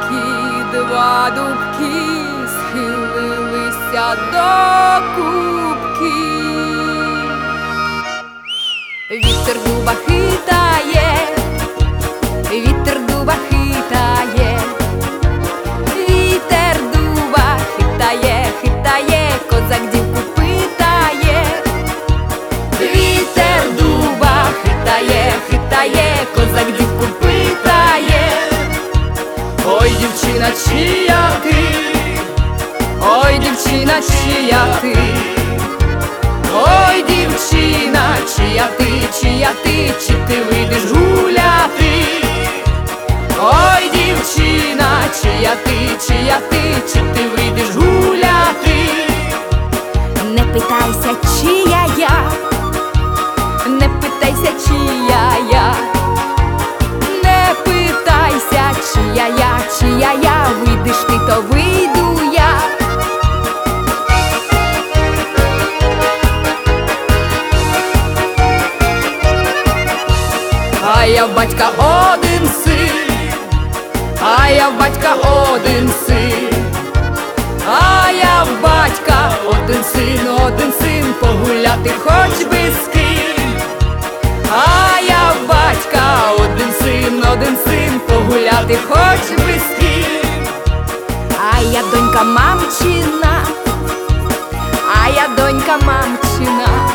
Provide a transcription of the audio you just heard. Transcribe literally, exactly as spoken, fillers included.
дубки, два дубки схилилися до кубки. Вітер дуба хитає, вітер дуба хитає, вітер дуба хитає, хитає, козак дівку питає. Вітер дуба хитає, хитає, козак дівку питає. Ой, дівчина, чия ти, ой, дівчина, чия ти, ой, дівчина, чия ти, чия ти, чи ти вийдеш гуляти? Ой, дівчина, чия ти, чия ти, чи ти вийдеш гуляти? Не питайся, чия я, Не питайся, чия я, не питайся, чия я, чия я, вийдеш ти, то вийду я. А я в батька один син, а я в батька один син, а я в батька один син, один син, погуляти хоч би з ким. А я в батька один син, один син, погуляти хоч би з ким. а я донька мамчина, А я донька мамчина,